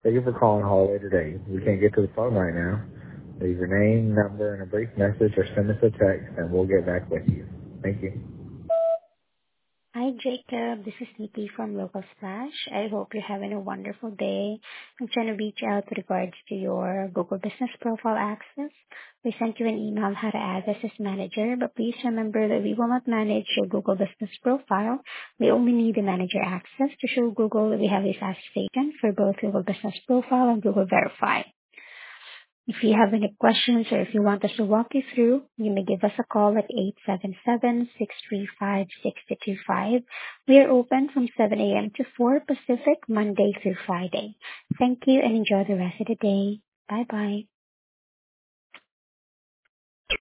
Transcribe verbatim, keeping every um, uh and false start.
Thank you for calling Holiday today. We can't get to the phone right now. Leave your name, number, and a brief message or send us a text and we'll get back with you. Thank you. Hi, Jacob. This is Nikki from Local Splash. I hope you're having a wonderful day. I'm trying to reach out with regards to your Google Business Profile access. We sent you an email on how to add this as manager, but please remember that we will not manage your Google Business Profile. We only need the manager access to show Google that we have this as taken for both Google Business Profile and Google Verify. If you have any questions or if you want us to walk you through, you may give us a call at eight seven seven, six three five, six two two five. We are open from seven a.m. to four Pacific, Monday through Friday. Thank you and enjoy the rest of the day. Bye-bye.